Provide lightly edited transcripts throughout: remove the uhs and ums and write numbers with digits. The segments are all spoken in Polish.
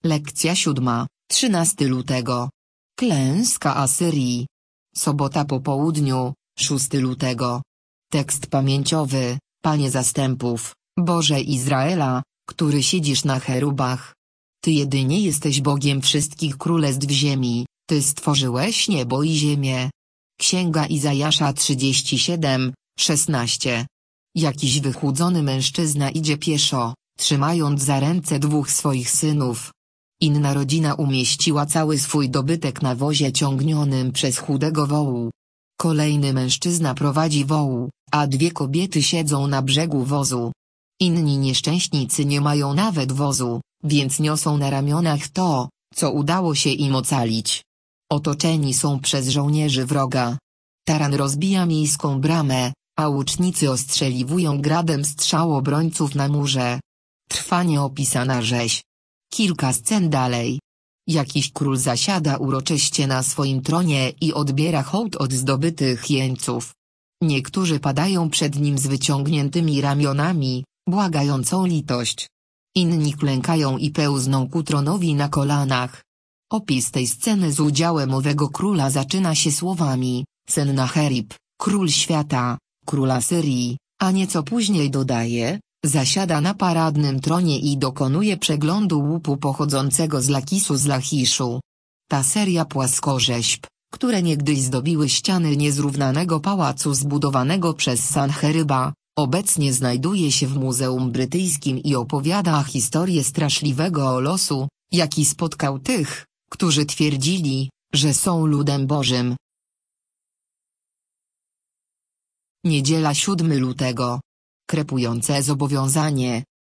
Lekcja 7, 13 lutego. Klęska Asyrii. Sobota po południu, 6 lutego. Tekst pamięciowy: Panie zastępów, Boże Izraela, który siedzisz na cherubach. Ty jedynie jesteś Bogiem wszystkich królestw ziemi, Ty stworzyłeś niebo i ziemię. Księga Izajasza 37, 16. Jakiś wychudzony mężczyzna idzie pieszo, trzymając za ręce dwóch swoich synów. Inna rodzina umieściła cały swój dobytek na wozie ciągnionym przez chudego wołu. Kolejny mężczyzna prowadzi woł, a dwie kobiety siedzą na brzegu wozu. Inni nieszczęśnicy nie mają nawet wozu, więc niosą na ramionach to, co udało się im ocalić. Otoczeni są przez żołnierzy wroga. Taran rozbija miejską bramę, a łucznicy ostrzeliwują gradem strzał obrońców na murze. Trwa nieopisana rzeź. Kilka scen dalej. Jakiś król zasiada uroczyście na swoim tronie i odbiera hołd od zdobytych jeńców. Niektórzy padają przed nim z wyciągniętymi ramionami, błagając o litość. Inni klękają i pełzną ku tronowi na kolanach. Opis tej sceny z udziałem owego króla zaczyna się słowami: Sennacherib, król świata, król Asyrii, a nieco później dodaje: zasiada na paradnym tronie i dokonuje przeglądu łupu pochodzącego z Lakisu z Lachiszu. Ta seria płaskorzeźb, które niegdyś zdobiły ściany niezrównanego pałacu zbudowanego przez Sancheryba, obecnie znajduje się w Muzeum Brytyjskim i opowiada historię straszliwego losu, jaki spotkał tych, którzy twierdzili, że są ludem Bożym. Niedziela 7 lutego. Krepujące zobowiązanie.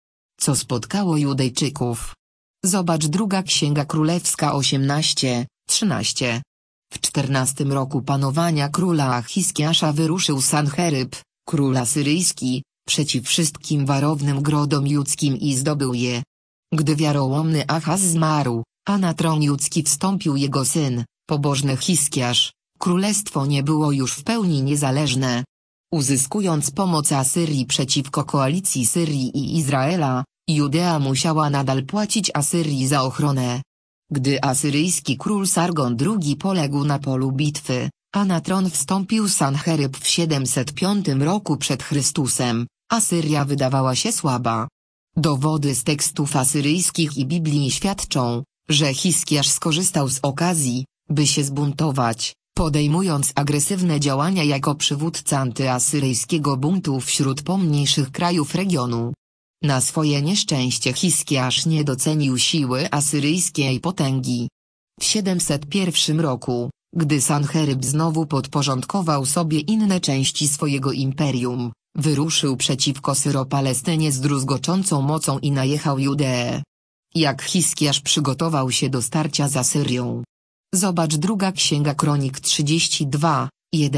Co spotkało Judejczyków? Zobacz Druga Księga Królewska 18, 13. W 14 roku panowania króla Hiskiasza wyruszył Sancheryb, król asyryjski, przeciw wszystkim warownym grodom judzkim i zdobył je. Gdy wiarołomny Achaz zmarł, a na tron judzki wstąpił jego syn, pobożny Hiskiasz, królestwo nie było już w pełni niezależne. Uzyskując pomoc Asyrii przeciwko koalicji Syrii i Izraela, Judea musiała nadal płacić Asyrii za ochronę. Gdy asyryjski król Sargon II poległ na polu bitwy, a na tron wstąpił Sancheryb w 705 roku przed Chrystusem, Asyria wydawała się słaba. Dowody z tekstów asyryjskich i Biblii świadczą, że Hiskiasz skorzystał z okazji, by się zbuntować, podejmując agresywne działania jako przywódca antyasyryjskiego buntu wśród pomniejszych krajów regionu. Na swoje nieszczęście Hiskiasz nie docenił siły asyryjskiej potęgi. W 701 roku, gdy Sancheryb znowu podporządkował sobie inne części swojego imperium, wyruszył przeciwko Syro-Palestynie z druzgoczącą mocą i najechał Judeę. Jak Hiskiasz przygotował się do starcia z Asyrią? Zobacz Druga Księga Kronik 32,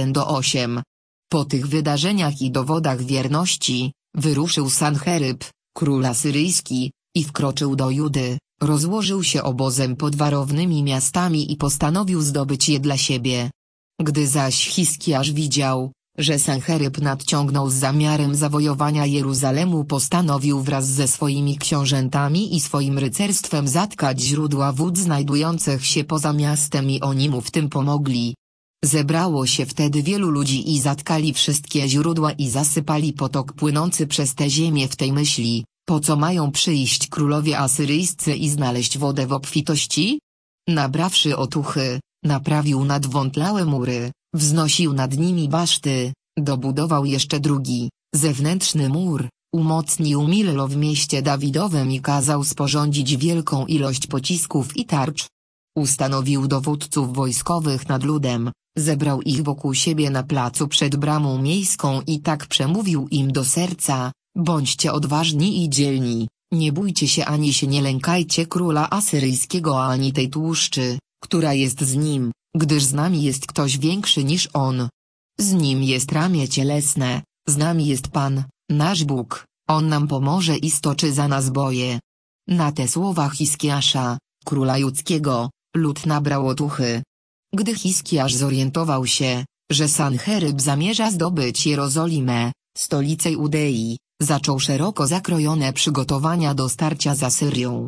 1-8. Po tych wydarzeniach i dowodach wierności, wyruszył Sancheryb, król asyryjski, i wkroczył do Judy, rozłożył się obozem pod warownymi miastami i postanowił zdobyć je dla siebie. Gdy zaś Hiskiasz widział, że Sancheryb nadciągnął z zamiarem zawojowania Jeruzalemu, postanowił wraz ze swoimi książętami i swoim rycerstwem zatkać źródła wód znajdujących się poza miastem i oni mu w tym pomogli. Zebrało się wtedy wielu ludzi i zatkali wszystkie źródła i zasypali potok płynący przez tę ziemię w tej myśli: po co mają przyjść królowie asyryjscy i znaleźć wodę w obfitości? Nabrawszy otuchy, naprawił nadwątlałe mury, wznosił nad nimi baszty, dobudował jeszcze drugi, zewnętrzny mur, umocnił Millo w mieście Dawidowym i kazał sporządzić wielką ilość pocisków i tarcz. Ustanowił dowódców wojskowych nad ludem, zebrał ich wokół siebie na placu przed bramą miejską i tak przemówił im do serca: bądźcie odważni i dzielni, nie bójcie się ani się nie lękajcie króla asyryjskiego ani tej tłuszczy, która jest z nim, gdyż z nami jest ktoś większy niż on. Z nim jest ramię cielesne, z nami jest Pan, nasz Bóg, on nam pomoże i stoczy za nas boje. Na te słowa Hiskiasza, króla judzkiego, lud nabrał otuchy. Gdy Hiskiasz zorientował się, że Sancheryb zamierza zdobyć Jerozolimę, stolicę Judei, zaczął szeroko zakrojone przygotowania do starcia z Asyrią.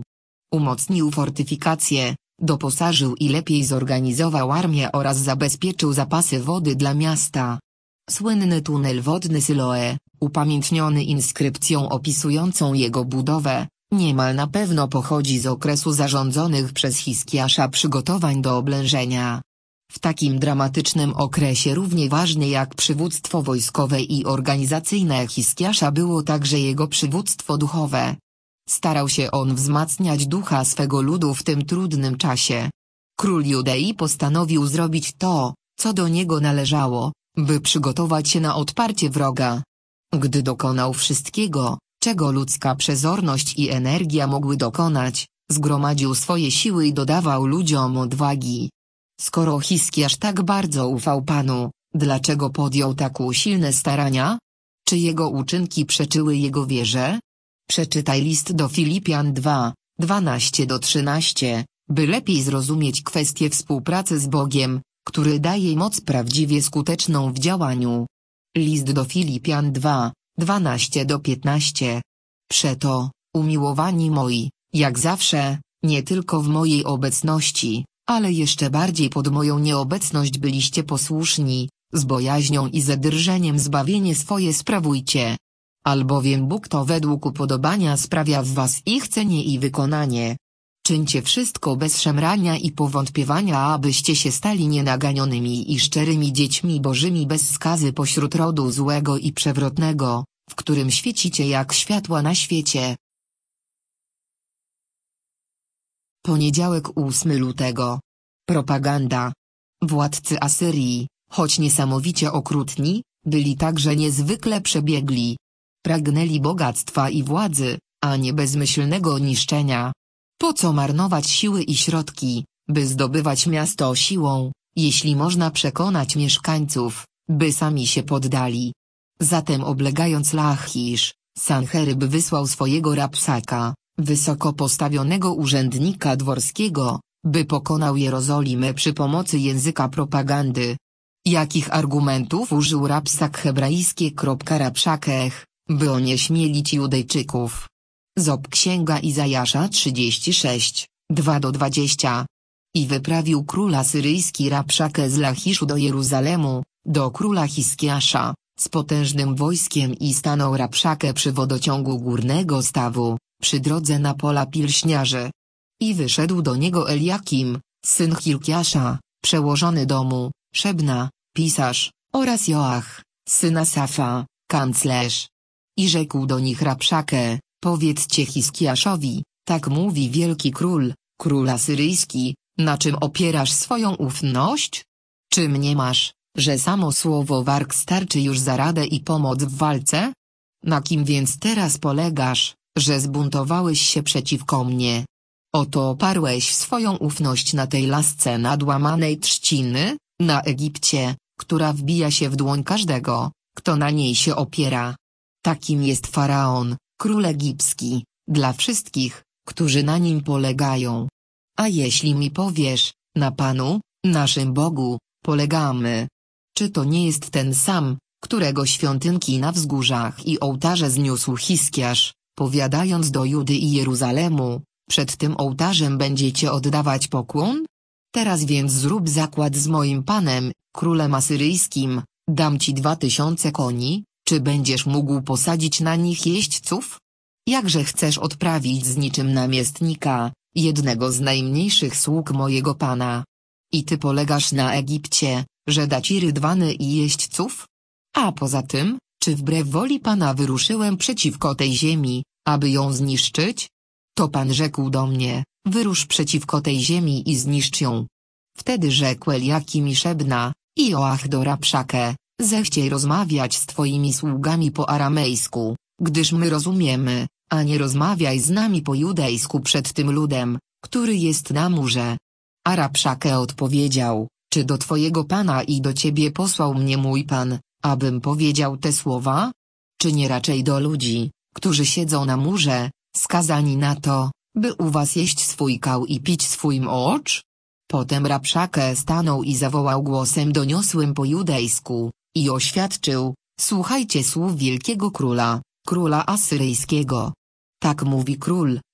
Umocnił fortyfikacje, doposażył i lepiej zorganizował armię oraz zabezpieczył zapasy wody dla miasta. Słynny tunel wodny Syloe, upamiętniony inskrypcją opisującą jego budowę, niemal na pewno pochodzi z okresu zarządzonych przez Hiskiasza przygotowań do oblężenia. W takim dramatycznym okresie równie ważne jak przywództwo wojskowe i organizacyjne Hiskiasza było także jego przywództwo duchowe. Starał się on wzmacniać ducha swego ludu w tym trudnym czasie. Król Judei postanowił zrobić to, co do niego należało, by przygotować się na odparcie wroga. Gdy dokonał wszystkiego, czego ludzka przezorność i energia mogły dokonać, zgromadził swoje siły i dodawał ludziom odwagi. Skoro Hiskiasz tak bardzo ufał Panu, dlaczego podjął tak usilne starania? Czy jego uczynki przeczyły jego wierze? Przeczytaj list do Filipian 2, 12-13, by lepiej zrozumieć kwestię współpracy z Bogiem, który daje moc prawdziwie skuteczną w działaniu. List do Filipian 2, 12-15. Przeto, umiłowani moi, jak zawsze, nie tylko w mojej obecności, ale jeszcze bardziej pod moją nieobecność byliście posłuszni, z bojaźnią i ze drżeniem zbawienie swoje sprawujcie. Albowiem Bóg to według upodobania sprawia w was ich chcenie i wykonanie. Czyńcie wszystko bez szemrania i powątpiewania, abyście się stali nienaganionymi i szczerymi dziećmi bożymi bez skazy pośród rodu złego i przewrotnego, w którym świecicie jak światła na świecie. Poniedziałek 8 lutego. Propaganda. Władcy Asyrii, choć niesamowicie okrutni, byli także niezwykle przebiegli. Pragnęli bogactwa i władzy, a nie bezmyślnego niszczenia. Po co marnować siły i środki, by zdobywać miasto siłą, jeśli można przekonać mieszkańców, by sami się poddali? Zatem oblegając Lachisz, Sancheryb wysłał swojego Rabszaka, wysoko postawionego urzędnika dworskiego, by pokonał Jerozolimę przy pomocy języka propagandy. Jakich argumentów użył Rabszak hebrajskie? Rabszakech, by onieśmielić Judejczyków. Księga Izajasza 36, 2-20. I wyprawił król asyryjski Rabszakę z Lachiszu do Jeruzalemu, do króla Hiskiasza, z potężnym wojskiem i stanął Rabszakę przy wodociągu górnego stawu, przy drodze na pola pilśniarzy. I wyszedł do niego Eliakim, syn Hilkiasza, przełożony domu, Szebna, pisarz, oraz Joach, syn Asafa, kanclerz. I rzekł do nich Rabszakę: powiedzcie Hiskiaszowi, tak mówi wielki król asyryjski, na czym opierasz swoją ufność? Czy mniemasz, że samo słowo warg starczy już za radę i pomoc w walce? Na kim więc teraz polegasz, że zbuntowałeś się przeciwko mnie? Oto oparłeś swoją ufność na tej lasce nadłamanej trzciny, na Egipcie, która wbija się w dłoń każdego, kto na niej się opiera. Takim jest Faraon, król egipski, dla wszystkich, którzy na nim polegają. A jeśli mi powiesz, na Panu, naszym Bogu, polegamy. Czy to nie jest ten sam, którego świątynki na wzgórzach i ołtarze zniósł Hiskiasz, powiadając do Judy i Jeruzalemu: przed tym ołtarzem będziecie oddawać pokłon? Teraz więc zrób zakład z moim panem, królem asyryjskim, dam ci 2000 koni, czy będziesz mógł posadzić na nich jeźdźców? Jakże chcesz odprawić z niczym namiestnika, jednego z najmniejszych sług mojego pana? I ty polegasz na Egipcie, że da ci rydwany i jeźdźców? A poza tym, czy wbrew woli Pana wyruszyłem przeciwko tej ziemi, aby ją zniszczyć? To Pan rzekł do mnie: wyrusz przeciwko tej ziemi i zniszcz ją. Wtedy rzekł Eliakim i Szebna, i Joach do Rabszakę: zechciej rozmawiać z twoimi sługami po aramejsku, gdyż my rozumiemy, a nie rozmawiaj z nami po judejsku przed tym ludem, który jest na murze. A Rabszakę odpowiedział: czy do twojego pana i do ciebie posłał mnie mój pan, abym powiedział te słowa? Czy nie raczej do ludzi, którzy siedzą na murze, skazani na to, by u was jeść swój kał i pić swój mocz? Potem Rabszakę stanął i zawołał głosem doniosłym po judejsku, i oświadczył: słuchajcie słów wielkiego króla, króla asyryjskiego. Tak mówi król,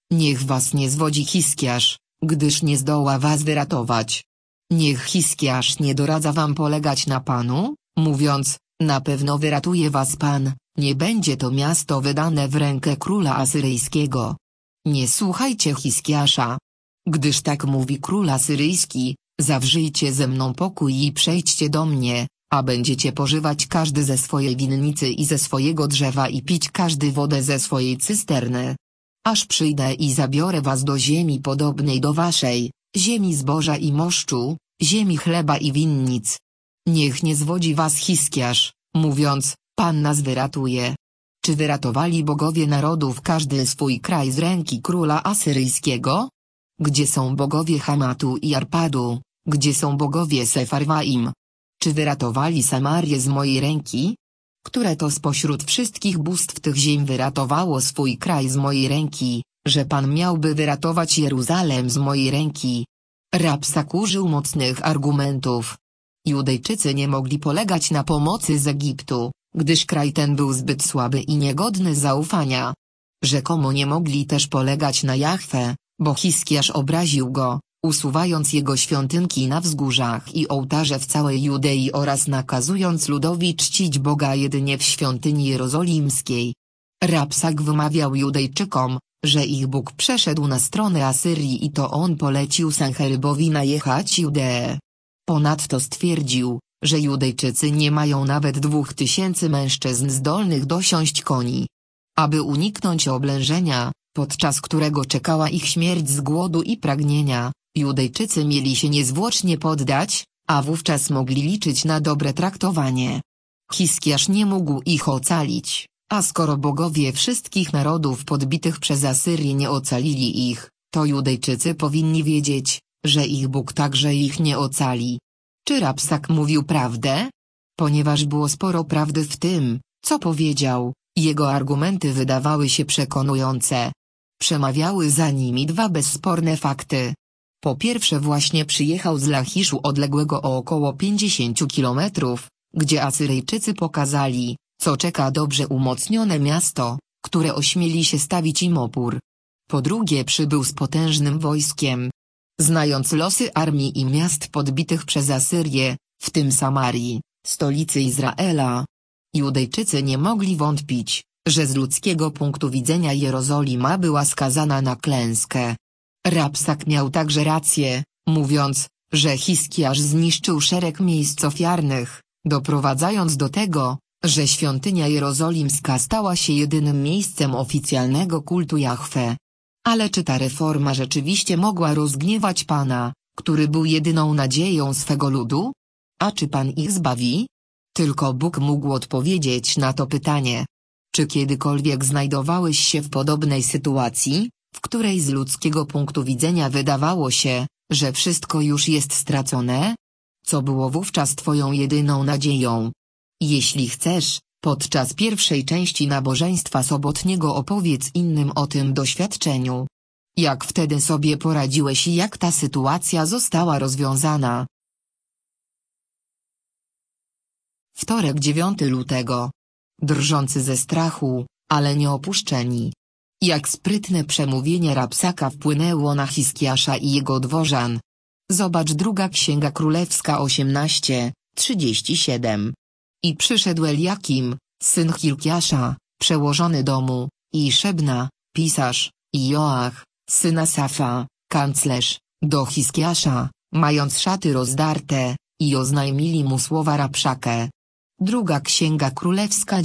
Niech was nie zwodzi Hiskiasz, gdyż nie zdoła was wyratować. Niech Hiskiasz nie doradza wam polegać na Panu, mówiąc, na pewno wyratuje was Pan, nie będzie to miasto wydane w rękę króla asyryjskiego. Nie słuchajcie Hiskiasza. Gdyż tak mówi król asyryjski, zawrzyjcie ze mną pokój i przejdźcie do mnie, a będziecie pożywać każdy ze swojej winnicy i ze swojego drzewa i pić każdy wodę ze swojej cysterny. Aż przyjdę i zabiorę was do ziemi podobnej do waszej, ziemi zboża i moszczu, ziemi chleba i winnic. Niech nie zwodzi was Hiskiasz, mówiąc, Pan nas wyratuje. Czy wyratowali bogowie narodów każdy swój kraj z ręki króla asyryjskiego? Gdzie są bogowie Hamatu i Arpadu, gdzie są bogowie Sefarwaim? Czy wyratowali Samarię z mojej ręki? Które to spośród wszystkich bóstw tych ziem wyratowało swój kraj z mojej ręki, że Pan miałby wyratować Jeruzalem z mojej ręki? Rabsak użył mocnych argumentów. Judejczycy nie mogli polegać na pomocy z Egiptu, gdyż kraj ten był zbyt słaby i niegodny zaufania. Rzekomo nie mogli też polegać na Jahwe, bo Hiskiasz obraził go, usuwając jego świątynki na wzgórzach i ołtarze w całej Judei oraz nakazując ludowi czcić Boga jedynie w świątyni jerozolimskiej. Rabsak wymawiał Judejczykom, że ich Bóg przeszedł na stronę Asyrii i to on polecił Sancherybowi najechać Judeę. Ponadto stwierdził, że Judejczycy nie mają nawet 2000 mężczyzn zdolnych dosiąść koni. Aby uniknąć oblężenia, podczas którego czekała ich śmierć z głodu i pragnienia, Judejczycy mieli się niezwłocznie poddać, a wówczas mogli liczyć na dobre traktowanie. Hiskiasz nie mógł ich ocalić, a skoro bogowie wszystkich narodów podbitych przez Asyrię nie ocalili ich, to Judejczycy powinni wiedzieć, że ich Bóg także ich nie ocali. Czy Rabsak mówił prawdę? Ponieważ było sporo prawdy w tym, co powiedział, jego argumenty wydawały się przekonujące. Przemawiały za nimi dwa bezsporne fakty. Po pierwsze właśnie przyjechał z Lachiszu odległego o około 50 kilometrów, gdzie Asyryjczycy pokazali, co czeka dobrze umocnione miasto, które ośmieli się stawić im opór. Po drugie przybył z potężnym wojskiem. Znając losy armii i miast podbitych przez Asyrię, w tym Samarii, stolicy Izraela, Judejczycy nie mogli wątpić, że z ludzkiego punktu widzenia Jerozolima była skazana na klęskę. Rabsak miał także rację, mówiąc, że Hiskiasz zniszczył szereg miejsc ofiarnych, doprowadzając do tego, że świątynia jerozolimska stała się jedynym miejscem oficjalnego kultu Jahwe. Ale czy ta reforma rzeczywiście mogła rozgniewać Pana, który był jedyną nadzieją swego ludu? A czy Pan ich zbawi? Tylko Bóg mógł odpowiedzieć na to pytanie. Czy kiedykolwiek znajdowałeś się w podobnej sytuacji, w której z ludzkiego punktu widzenia wydawało się, że wszystko już jest stracone? Co było wówczas Twoją jedyną nadzieją? Jeśli chcesz, podczas pierwszej części nabożeństwa sobotniego opowiedz innym o tym doświadczeniu. Jak wtedy sobie poradziłeś i jak ta sytuacja została rozwiązana? Wtorek 9 lutego. Drżący ze strachu, ale nie opuszczeni. Jak sprytne przemówienie Rabsaka wpłynęło na Hiskiasza i jego dworzan. Zobacz Druga Księga Królewska 18:37. I przyszedł Eliakim, syn Hilkiasza, przełożony domu, i Szebna, pisarz, i Joach, syn Asafa, kanclerz, do Hiskiasza, mając szaty rozdarte, i oznajmili mu słowa Rabszakę. Druga Księga Królewska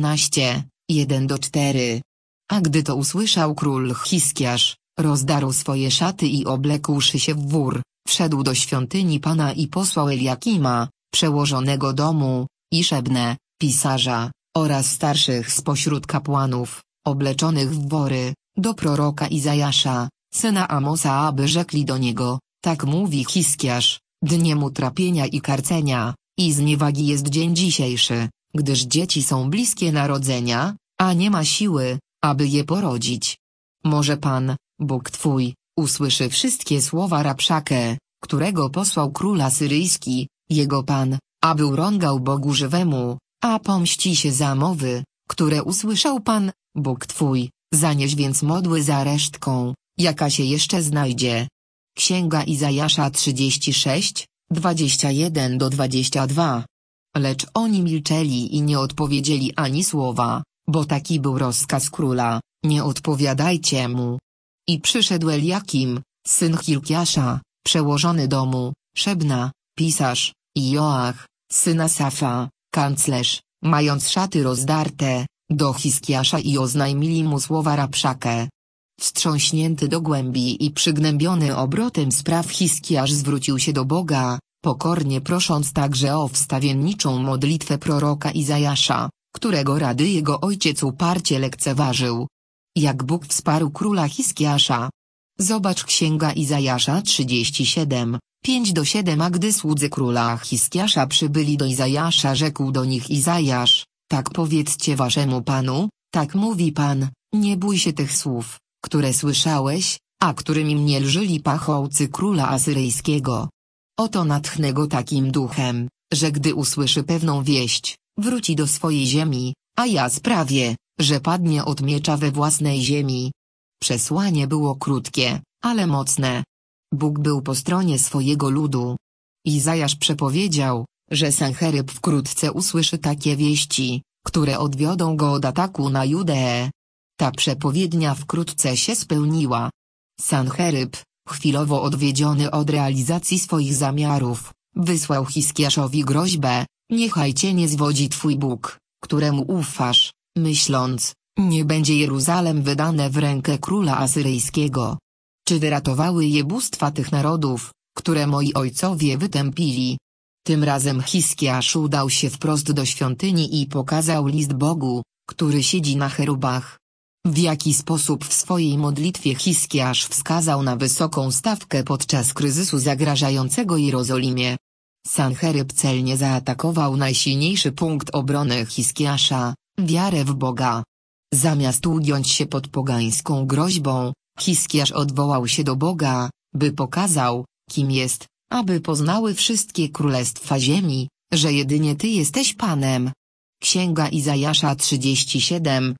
19:1-4. A gdy to usłyszał król Hiskiasz, rozdarł swoje szaty i oblekłszy się w wór, wszedł do świątyni Pana i posłał Eliakima, przełożonego domu, i Szebnę, pisarza, oraz starszych spośród kapłanów, obleczonych w wory, do proroka Izajasza, syna Amosa, aby rzekli do niego, tak mówi Hiskiasz, dniem utrapienia i karcenia, i zniewagi jest dzień dzisiejszy, gdyż dzieci są bliskie narodzenia, a nie ma siły, aby je porodzić. Może Pan, Bóg Twój, usłyszy wszystkie słowa Rabszakę, którego posłał król asyryjski, jego Pan, aby urągał Bogu żywemu, a pomści się za mowy, które usłyszał Pan, Bóg Twój, zanieś więc modły za resztką, jaka się jeszcze znajdzie. Księga Izajasza 36, 21-22. Lecz oni milczeli i nie odpowiedzieli ani słowa, bo taki był rozkaz króla, nie odpowiadajcie mu. I przyszedł Eliakim, syn Hilkiasza, przełożony domu, Szebna, pisarz, i Joach, syn Asafa, kanclerz, mając szaty rozdarte, do Hiskiasza i oznajmili mu słowa Rabszakę. Wstrząśnięty do głębi i przygnębiony obrotem spraw Hiskiasz zwrócił się do Boga, pokornie prosząc także o wstawienniczą modlitwę proroka Izajasza, którego rady jego ojciec uparcie lekceważył. Jak Bóg wsparł króla Hiskiasza. Zobacz Księga Izajasza 37, 5-7. A gdy słudzy króla Hiskiasza przybyli do Izajasza, rzekł do nich Izajasz: tak powiedzcie waszemu panu, tak mówi Pan, nie bój się tych słów, które słyszałeś, a którymi mnie lżyli pachołcy króla asyryjskiego. Oto natchnę go takim duchem, że gdy usłyszy pewną wieść, wróci do swojej ziemi, a ja sprawię, że padnie od miecza we własnej ziemi. Przesłanie było krótkie, ale mocne. Bóg był po stronie swojego ludu. Izajasz przepowiedział, że Sancheryb wkrótce usłyszy takie wieści, które odwiodą go od ataku na Judeę. Ta przepowiednia wkrótce się spełniła. Sancheryb, chwilowo odwiedziony od realizacji swoich zamiarów, wysłał Hiskiaszowi groźbę: niechaj cię nie zwodzi twój Bóg, któremu ufasz, myśląc, nie będzie Jeruzalem wydane w rękę króla asyryjskiego. Czy wyratowały je bóstwa tych narodów, które moi ojcowie wytępili? Tym razem Hiskiasz udał się wprost do świątyni i pokazał list Bogu, który siedzi na cherubach. W jaki sposób w swojej modlitwie Hiskiasz wskazał na wysoką stawkę podczas kryzysu zagrażającego Jerozolimie. Sancheryb celnie zaatakował najsilniejszy punkt obrony Hiskiasza, wiarę w Boga. Zamiast ugiąć się pod pogańską groźbą, Hiskiasz odwołał się do Boga, by pokazał, kim jest, aby poznały wszystkie królestwa ziemi, że jedynie Ty jesteś Panem. Księga Izajasza 37,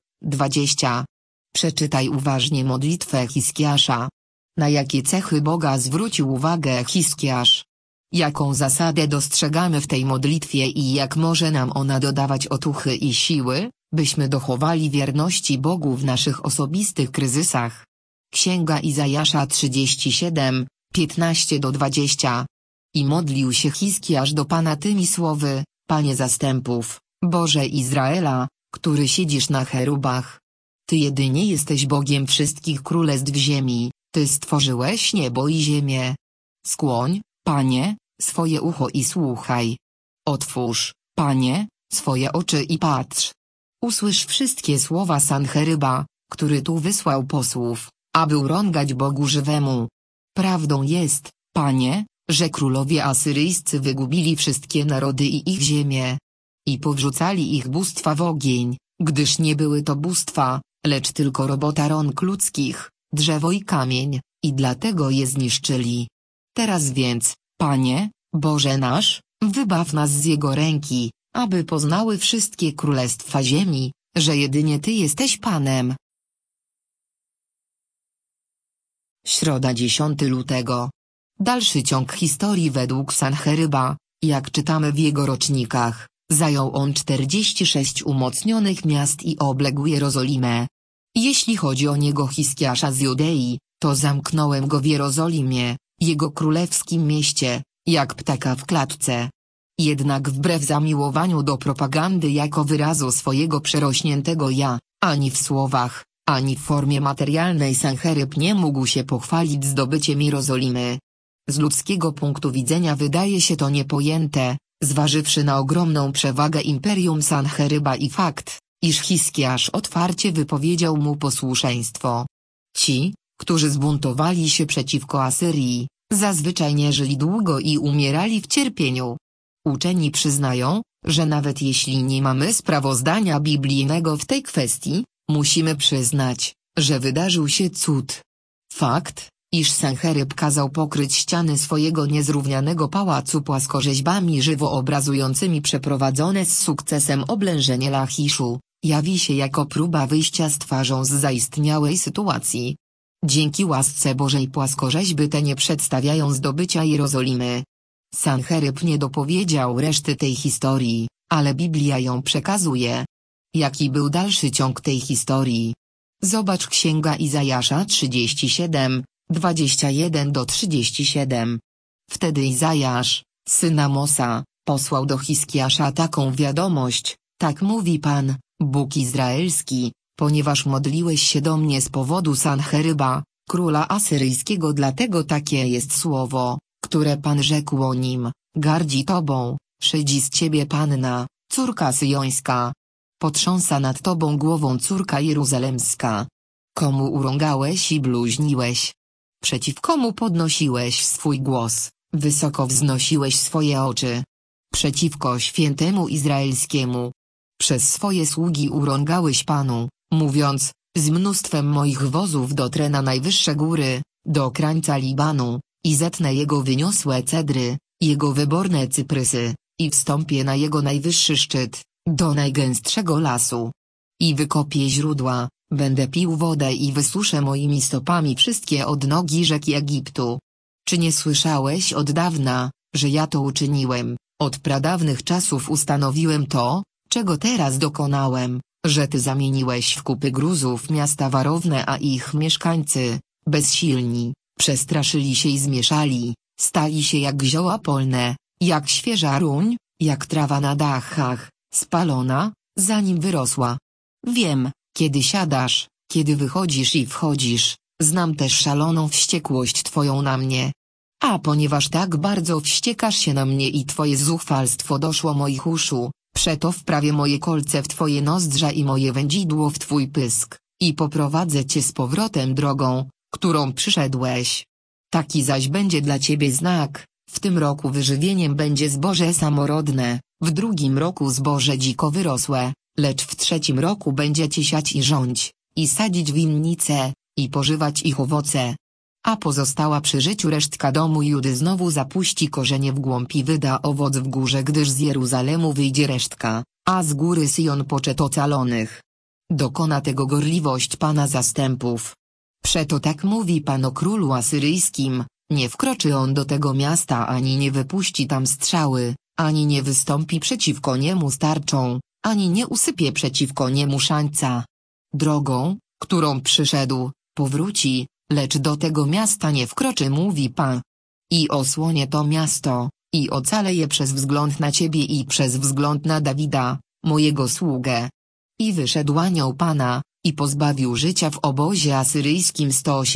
20. Przeczytaj uważnie modlitwę Hiskiasza. Na jakie cechy Boga zwrócił uwagę Hiskiasz? Jaką zasadę dostrzegamy w tej modlitwie i jak może nam ona dodawać otuchy i siły, byśmy dochowali wierności Bogu w naszych osobistych kryzysach? Księga Izajasza 37, 15-20. I modlił się Hiskiasz do Pana tymi słowy: Panie zastępów, Boże Izraela, który siedzisz na cherubach. Ty jedynie jesteś Bogiem wszystkich królestw ziemi, Ty stworzyłeś niebo i ziemię. Skłoń, Panie, swoje ucho i słuchaj. Otwórz, Panie, swoje oczy i patrz. Usłysz wszystkie słowa Sancheryba, który tu wysłał posłów, aby urągać Bogu żywemu. Prawdą jest, Panie, że królowie asyryjscy wygubili wszystkie narody i ich ziemię. I powrzucali ich bóstwa w ogień, gdyż nie były to bóstwa, lecz tylko robota rąk ludzkich, drzewo i kamień, i dlatego je zniszczyli. Teraz więc, Panie, Boże nasz, wybaw nas z Jego ręki, aby poznały wszystkie królestwa ziemi, że jedynie Ty jesteś Panem. Środa 10 lutego. Dalszy ciąg historii według Sancheryba, jak czytamy w jego rocznikach, zajął on 46 umocnionych miast i obległ Jerozolimę. Jeśli chodzi o niego Hiskiasza z Judei, to zamknąłem go w Jerozolimie, jego królewskim mieście, jak ptaka w klatce. Jednak wbrew zamiłowaniu do propagandy jako wyrazu swojego przerośniętego ja, ani w słowach, ani w formie materialnej Sancheryb nie mógł się pochwalić zdobyciem Jerozolimy. Z ludzkiego punktu widzenia wydaje się to niepojęte, zważywszy na ogromną przewagę imperium Sancheryba i fakt, iż Hiskiasz otwarcie wypowiedział mu posłuszeństwo. Ci, którzy zbuntowali się przeciwko Asyrii, zazwyczaj nie żyli długo i umierali w cierpieniu. Uczeni przyznają, że nawet jeśli nie mamy sprawozdania biblijnego w tej kwestii, musimy przyznać, że wydarzył się cud. Fakt, iż Sancheryb kazał pokryć ściany swojego niezrównianego pałacu płaskorzeźbami żywo obrazującymi przeprowadzone z sukcesem oblężenie Lachiszu, jawi się jako próba wyjścia z twarzą z zaistniałej sytuacji. Dzięki łasce Bożej płaskorzeźby te nie przedstawiają zdobycia Jerozolimy. Sancheryb nie dopowiedział reszty tej historii, ale Biblia ją przekazuje. Jaki był dalszy ciąg tej historii? Zobacz Księga Izajasza 37, 21-37. Wtedy Izajasz, syn Amosa, posłał do Hiskiasza taką wiadomość: tak mówi Pan, Bóg Izraelski, ponieważ modliłeś się do mnie z powodu Sancheryba, króla asyryjskiego, dlatego takie jest słowo, które Pan rzekł o nim: gardzi tobą, szydzi z ciebie panna, córka syjońska. Potrząsa nad tobą głową córka jeruzalemska. Komu urągałeś i bluźniłeś? Przeciw komu podnosiłeś swój głos, wysoko wznosiłeś swoje oczy? Przeciwko świętemu izraelskiemu. Przez swoje sługi urągałeś Panu, mówiąc: z mnóstwem moich wozów dotrę na najwyższe góry, do krańca Libanu, i zetnę jego wyniosłe cedry, jego wyborne cyprysy, i wstąpię na jego najwyższy szczyt, do najgęstszego lasu. I wykopię źródła, będę pił wodę i wysuszę moimi stopami wszystkie odnogi rzek Egiptu. Czy nie słyszałeś od dawna, że ja to uczyniłem? Od pradawnych czasów ustanowiłem to, czego teraz dokonałem, że ty zamieniłeś w kupy gruzów miasta warowne, a ich mieszkańcy, bezsilni, przestraszyli się i zmieszali, stali się jak zioła polne, jak świeża ruń, jak trawa na dachach, spalona, zanim wyrosła. Wiem, kiedy siadasz, kiedy wychodzisz i wchodzisz, znam też szaloną wściekłość twoją na mnie. A ponieważ tak bardzo wściekasz się na mnie i twoje zuchwalstwo doszło moich uszu, przeto wprawię moje kolce w twoje nozdrza i moje wędzidło w twój pysk, i poprowadzę cię z powrotem drogą, którą przyszedłeś. Taki zaś będzie dla ciebie znak: w tym roku wyżywieniem będzie zboże samorodne, w drugim roku zboże dziko wyrosłe, lecz w trzecim roku będziecie siać i rządź, i sadzić winnice, i pożywać ich owoce. A pozostała przy życiu resztka domu Judy znowu zapuści korzenie w głąb i wyda owoc w górze, gdyż z Jeruzalemu wyjdzie resztka, a z góry Syjon poczet ocalonych. Dokona tego gorliwość Pana zastępów. Przeto tak mówi Pan o królu asyryjskim: nie wkroczy on do tego miasta, ani nie wypuści tam strzały, ani nie wystąpi przeciwko niemu z tarczą, ani nie usypie przeciwko niemu szańca. Drogą, którą przyszedł, powróci, lecz do tego miasta nie wkroczy, mówi Pan. I osłonię to miasto, i ocalę je przez wzgląd na ciebie i przez wzgląd na Dawida, mojego sługę. I wyszedł anioł Pana, i pozbawił życia w obozie asyryjskim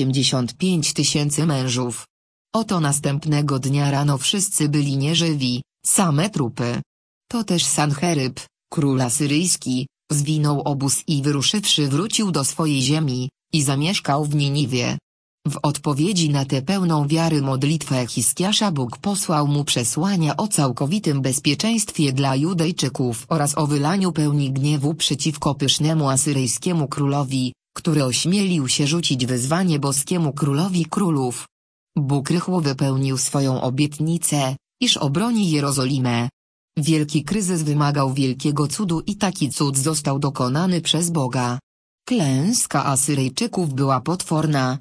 185 000 mężów. Oto następnego dnia rano wszyscy byli nieżywi, same trupy. To też Sancheryb, król asyryjski, zwinął obóz i wyruszywszy wrócił do swojej ziemi, i zamieszkał w Niniwie. W odpowiedzi na tę pełną wiary modlitwę Hiskiasza Bóg posłał mu przesłania o całkowitym bezpieczeństwie dla Judejczyków oraz o wylaniu pełni gniewu przeciwko pysznemu asyryjskiemu królowi, który ośmielił się rzucić wyzwanie boskiemu królowi królów. Bóg rychło wypełnił swoją obietnicę, iż obroni Jerozolimę. Wielki kryzys wymagał wielkiego cudu i taki cud został dokonany przez Boga. Klęska Asyryjczyków była potworna,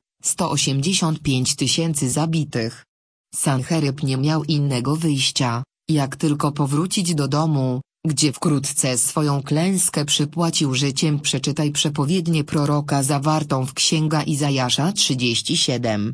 185 000 zabitych. Sancheryb nie miał innego wyjścia, jak tylko powrócić do domu, gdzie wkrótce swoją klęskę przypłacił życiem. Przeczytaj przepowiednię proroka zawartą w Księga Izajasza 37,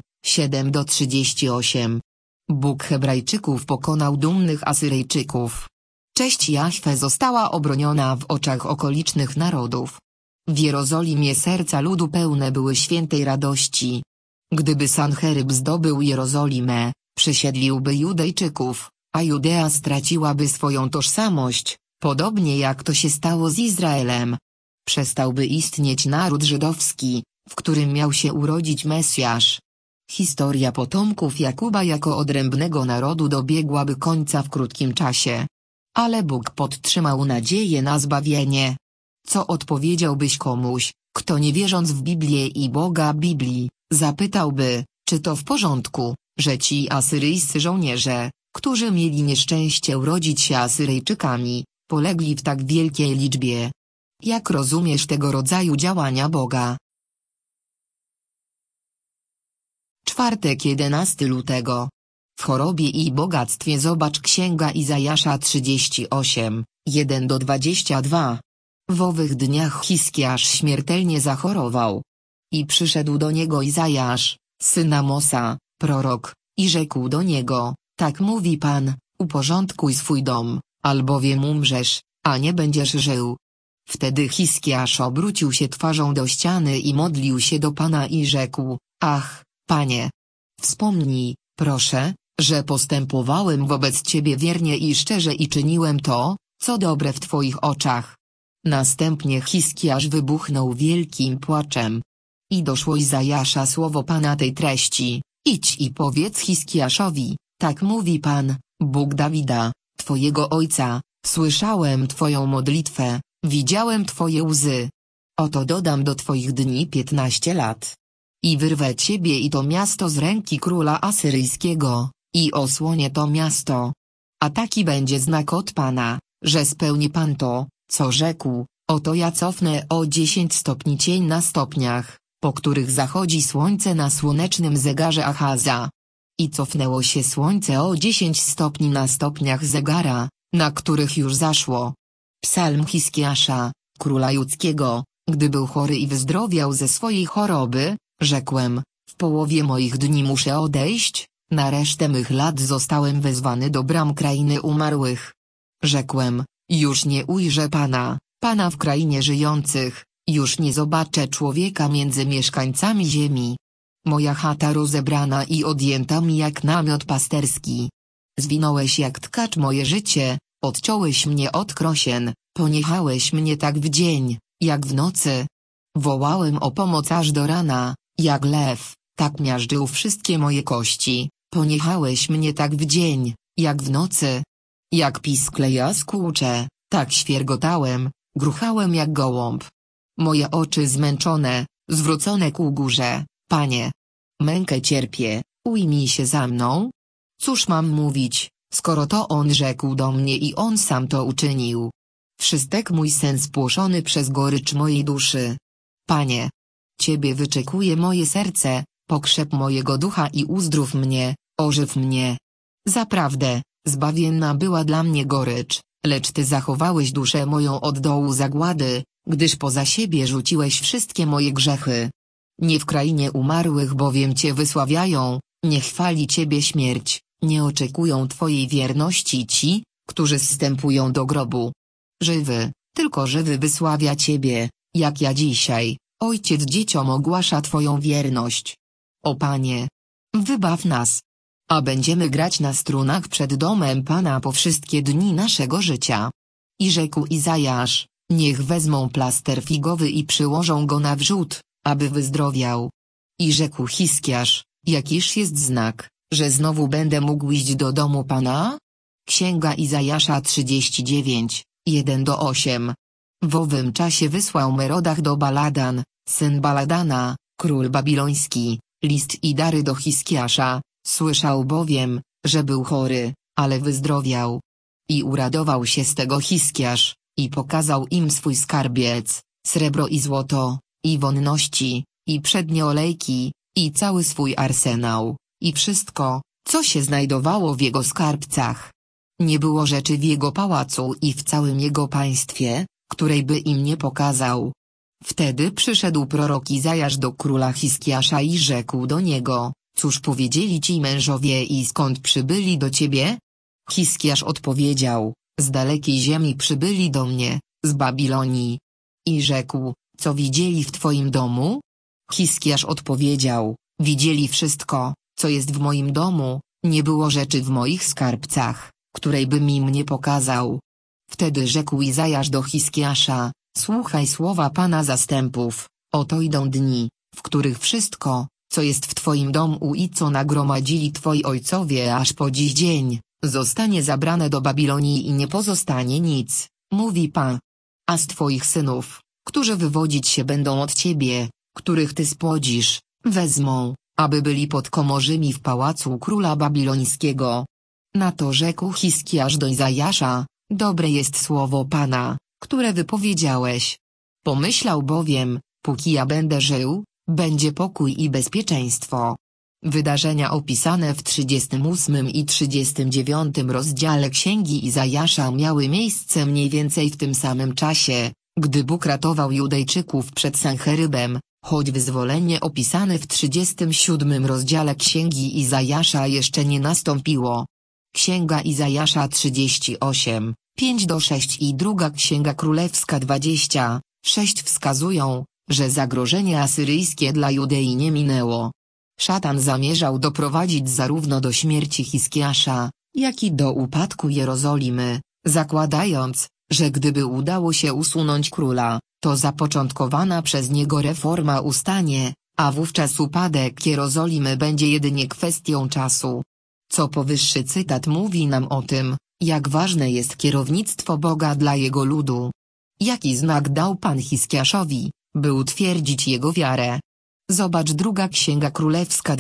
7-38. Bóg Hebrajczyków pokonał dumnych Asyryjczyków. Cześć Jahwe została obroniona w oczach okolicznych narodów. W Jerozolimie serca ludu pełne były świętej radości. Gdyby Sancheryb zdobył Jerozolimę, przesiedliłby Judejczyków, a Judea straciłaby swoją tożsamość, podobnie jak to się stało z Izraelem. Przestałby istnieć naród żydowski, w którym miał się urodzić Mesjasz. Historia potomków Jakuba jako odrębnego narodu dobiegłaby końca w krótkim czasie. Ale Bóg podtrzymał nadzieję na zbawienie. Co odpowiedziałbyś komuś, kto nie wierząc w Biblię i Boga Biblii, zapytałby, czy to w porządku, że ci asyryjscy żołnierze, którzy mieli nieszczęście urodzić się Asyryjczykami, polegli w tak wielkiej liczbie? Jak rozumiesz tego rodzaju działania Boga? Czwartek 11 lutego. W chorobie i bogactwie zobacz Księga Izajasza 38, 1-22. W owych dniach Hiskiasz śmiertelnie zachorował. I przyszedł do niego Izajasz, syn Amosa, prorok, i rzekł do niego, tak mówi Pan, uporządkuj swój dom, albowiem umrzesz, a nie będziesz żył. Wtedy Hiskiasz obrócił się twarzą do ściany i modlił się do Pana i rzekł, ach, Panie, wspomnij, proszę, że postępowałem wobec Ciebie wiernie i szczerze i czyniłem to, co dobre w Twoich oczach. Następnie Hiskiasz wybuchnął wielkim płaczem. I doszło Izajasza słowo Pana tej treści, idź i powiedz Hiskiaszowi, tak mówi Pan, Bóg Dawida, Twojego ojca, słyszałem Twoją modlitwę, widziałem Twoje łzy. Oto dodam do Twoich dni 15 lat. I wyrwę Ciebie i to miasto z ręki króla asyryjskiego, i osłonię to miasto. A taki będzie znak od Pana, że spełni Pan to, co rzekł, oto ja cofnę o 10 stopni cień na stopniach, po których zachodzi słońce na słonecznym zegarze Achaza. I cofnęło się słońce o 10 stopni na stopniach zegara, na których już zaszło. Psalm Hiskiasza, króla judzkiego, gdy był chory i wyzdrowiał ze swojej choroby, rzekłem, w połowie moich dni muszę odejść, na resztę mych lat zostałem wezwany do bram krainy umarłych. Rzekłem, już nie ujrzę Pana, Pana w krainie żyjących, już nie zobaczę człowieka między mieszkańcami ziemi. Moja chata rozebrana i odjęta mi jak namiot pasterski. Zwinąłeś jak tkacz moje życie, odciąłeś mnie od krosien, poniechałeś mnie tak w dzień, jak w nocy. Wołałem o pomoc aż do rana, jak lew, tak miażdżył wszystkie moje kości, poniechałeś mnie tak w dzień, jak w nocy. Jak piskle jaskółcze, tak świergotałem, gruchałem jak gołąb. Moje oczy zmęczone, zwrócone ku górze, Panie. Mękę cierpię, ujmij się za mną. Cóż mam mówić, skoro to On rzekł do mnie i On sam to uczynił. Wszystek mój sen spłoszony przez gorycz mojej duszy. Panie, Ciebie wyczekuje moje serce, pokrzep mojego ducha i uzdrów mnie, ożyw mnie. Zaprawdę, zbawienna była dla mnie gorycz, lecz Ty zachowałeś duszę moją od dołu zagłady, gdyż poza siebie rzuciłeś wszystkie moje grzechy. Nie w krainie umarłych bowiem Cię wysławiają, nie chwali Ciebie śmierć, nie oczekują Twojej wierności ci, którzy zstępują do grobu. Żywy, tylko żywy wysławia Ciebie, jak ja dzisiaj, Ojciec dzieciom ogłasza Twoją wierność. O Panie, wybaw nas, a będziemy grać na strunach przed domem Pana po wszystkie dni naszego życia. I rzekł Izajasz, niech wezmą plaster figowy i przyłożą go na wrzód, aby wyzdrowiał. I rzekł Hiskiasz, jakiż jest znak, że znowu będę mógł iść do domu Pana? Księga Izajasza 39, 1-8. W owym czasie wysłał Merodach do Baladan, syn Baladana, król babiloński, list i dary do Hiskiasza, słyszał bowiem, że był chory, ale wyzdrowiał. I uradował się z tego Hiskiasz, i pokazał im swój skarbiec, srebro i złoto, i wonności, i przednie olejki, i cały swój arsenał, i wszystko, co się znajdowało w jego skarbcach. Nie było rzeczy w jego pałacu i w całym jego państwie, której by im nie pokazał. Wtedy przyszedł prorok Izajasz do króla Hiskiasza i rzekł do niego, cóż powiedzieli ci mężowie i skąd przybyli do ciebie? Hiskiasz odpowiedział, z dalekiej ziemi przybyli do mnie, z Babilonii. I rzekł, co widzieli w twoim domu? Hiskiasz odpowiedział, widzieli wszystko, co jest w moim domu, nie było rzeczy w moich skarbcach, której bym im nie pokazał. Wtedy rzekł Izajasz do Hiskiasza, słuchaj słowa Pana zastępów, oto idą dni, w których wszystko, co jest w twoim domu i co nagromadzili twoi ojcowie aż po dziś dzień, zostanie zabrane do Babilonii i nie pozostanie nic, mówi Pan. A z twoich synów, którzy wywodzić się będą od ciebie, których ty spłodzisz, wezmą, aby byli podkomorzymi w pałacu króla babilońskiego. Na to rzekł Hiskiasz do Izajasza, dobre jest słowo Pana, które wypowiedziałeś. Pomyślał bowiem, póki ja będę żył, będzie pokój i bezpieczeństwo. Wydarzenia opisane w 38 i 39 rozdziale Księgi Izajasza miały miejsce mniej więcej w tym samym czasie, gdy Bóg ratował Judejczyków przed Sancherybem, choć wyzwolenie opisane w 37 rozdziale Księgi Izajasza jeszcze nie nastąpiło. Księga Izajasza 38, 5-6 i druga Księga Królewska 20:6 wskazują, że zagrożenie asyryjskie dla Judei nie minęło. Szatan zamierzał doprowadzić zarówno do śmierci Hiskiasza, jak i do upadku Jerozolimy, zakładając, że gdyby udało się usunąć króla, to zapoczątkowana przez niego reforma ustanie, a wówczas upadek Jerozolimy będzie jedynie kwestią czasu. Co powyższy cytat mówi nam o tym, jak ważne jest kierownictwo Boga dla jego ludu. Jaki znak dał Pan Hiskiaszowi, by utwierdzić jego wiarę? Zobacz druga Księga Królewska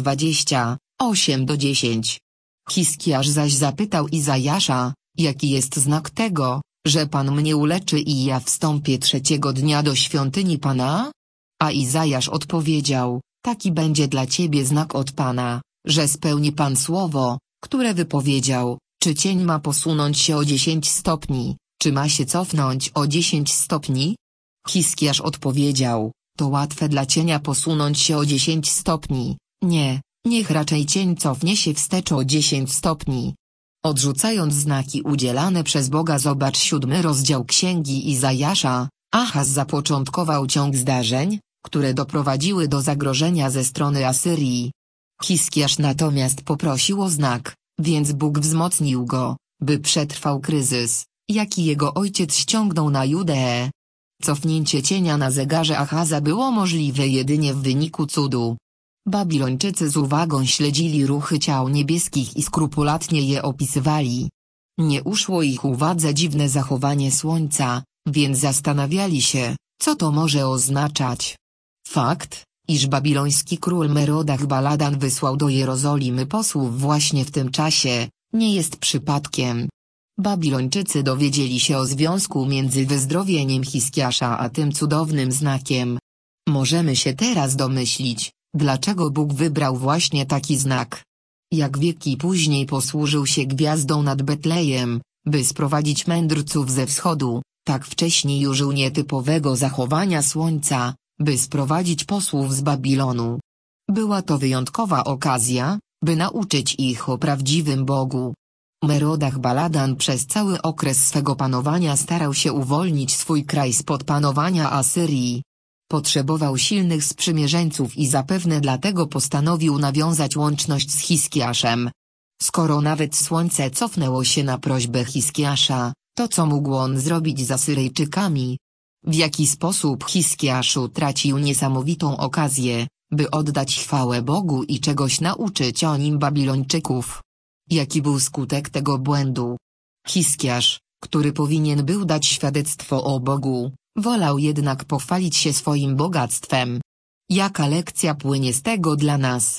20:8-10. Hiskiasz zaś zapytał Izajasza, jaki jest znak tego, że Pan mnie uleczy i ja wstąpię trzeciego dnia do świątyni Pana? A Izajasz odpowiedział, taki będzie dla ciebie znak od Pana, że spełni Pan słowo, które wypowiedział, czy cień ma posunąć się o 10 stopni, czy ma się cofnąć o 10 stopni? Hiskiasz odpowiedział, to łatwe dla cienia posunąć się o 10 stopni, nie, niech raczej cień cofnie się wstecz o 10 stopni. Odrzucając znaki udzielane przez Boga, zobacz 7 rozdział Księgi Izajasza. Achaz zapoczątkował ciąg zdarzeń, które doprowadziły do zagrożenia ze strony Asyrii. Hiskiasz natomiast poprosił o znak, więc Bóg wzmocnił go, by przetrwał kryzys, jaki jego ojciec ściągnął na Judeę. Cofnięcie cienia na zegarze Achaza było możliwe jedynie w wyniku cudu. Babilończycy z uwagą śledzili ruchy ciał niebieskich i skrupulatnie je opisywali. Nie uszło ich uwadze dziwne zachowanie słońca, więc zastanawiali się, co to może oznaczać. Fakt, iż babiloński król Merodach-Baladan wysłał do Jerozolimy posłów właśnie w tym czasie, nie jest przypadkiem. Babilończycy dowiedzieli się o związku między wyzdrowieniem Hiskiasza a tym cudownym znakiem. Możemy się teraz domyślić, dlaczego Bóg wybrał właśnie taki znak. Jak wieki później posłużył się gwiazdą nad Betlejem, by sprowadzić mędrców ze wschodu, tak wcześniej użył nietypowego zachowania słońca, by sprowadzić posłów z Babilonu. Była to wyjątkowa okazja, by nauczyć ich o prawdziwym Bogu. Merodach-Baladan przez cały okres swego panowania starał się uwolnić swój kraj spod panowania Asyrii. Potrzebował silnych sprzymierzeńców i zapewne dlatego postanowił nawiązać łączność z Hiskiaszem. Skoro nawet słońce cofnęło się na prośbę Hiskiasza, to co mógł on zrobić z Asyryjczykami? W jaki sposób Hiskiasz utracił niesamowitą okazję, by oddać chwałę Bogu i czegoś nauczyć o nim Babilończyków? Jaki był skutek tego błędu? Hiskiasz, który powinien był dać świadectwo o Bogu, wolał jednak pochwalić się swoim bogactwem. Jaka lekcja płynie z tego dla nas?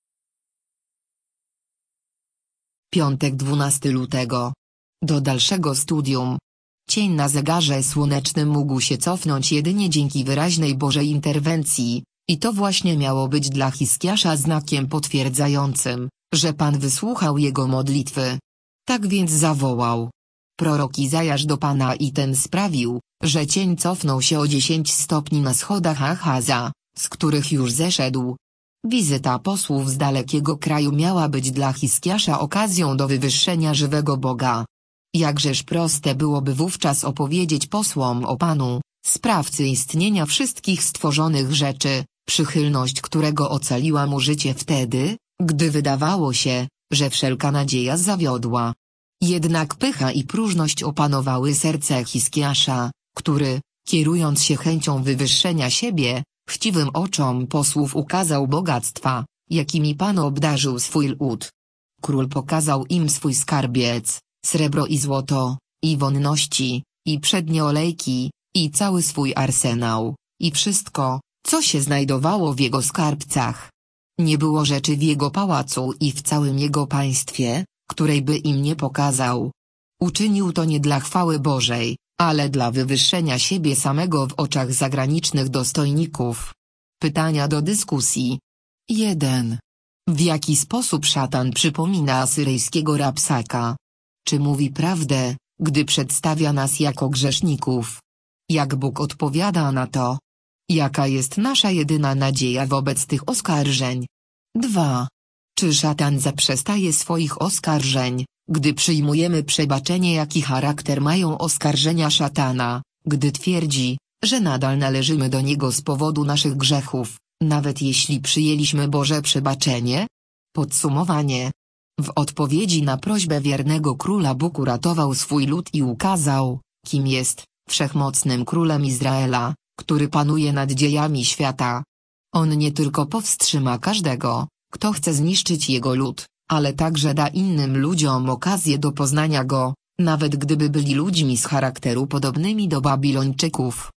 Piątek 12 lutego. Do dalszego studium. Cień na zegarze słonecznym mógł się cofnąć jedynie dzięki wyraźnej Bożej interwencji, i to właśnie miało być dla Hiskiasza znakiem potwierdzającym, że Pan wysłuchał jego modlitwy. Tak więc zawołał prorok Izajasz do Pana i ten sprawił, że cień cofnął się o 10 stopni na schodach Achaza, z których już zeszedł. Wizyta posłów z dalekiego kraju miała być dla Hiskiasza okazją do wywyższenia żywego Boga. Jakżeż proste byłoby wówczas opowiedzieć posłom o Panu, sprawcy istnienia wszystkich stworzonych rzeczy, przychylność którego ocaliła mu życie wtedy, gdy wydawało się, że wszelka nadzieja zawiodła. Jednak pycha i próżność opanowały serce Hiskiasza, który, kierując się chęcią wywyższenia siebie, chciwym oczom posłów ukazał bogactwa, jakimi Pan obdarzył swój lud. Król pokazał im swój skarbiec, srebro i złoto, i wonności, i przednie olejki, i cały swój arsenał, i wszystko, co się znajdowało w jego skarbcach. Nie było rzeczy w jego pałacu i w całym jego państwie, której by im nie pokazał. Uczynił to nie dla chwały Bożej, ale dla wywyższenia siebie samego w oczach zagranicznych dostojników. Pytania do dyskusji. 1. W jaki sposób szatan przypomina asyryjskiego Rabsaka? Czy mówi prawdę, gdy przedstawia nas jako grzeszników? Jak Bóg odpowiada na to? Jaka jest nasza jedyna nadzieja wobec tych oskarżeń? 2. Czy szatan zaprzestaje swoich oskarżeń, gdy przyjmujemy przebaczenie? Jaki charakter mają oskarżenia szatana, gdy twierdzi, że nadal należymy do niego z powodu naszych grzechów, nawet jeśli przyjęliśmy Boże przebaczenie? Podsumowanie. W odpowiedzi na prośbę wiernego króla Bóg uratował swój lud i ukazał, kim jest, wszechmocnym królem Izraela, który panuje nad dziejami świata. On nie tylko powstrzyma każdego, kto chce zniszczyć jego lud, ale także da innym ludziom okazję do poznania go, nawet gdyby byli ludźmi z charakteru podobnymi do Babilończyków.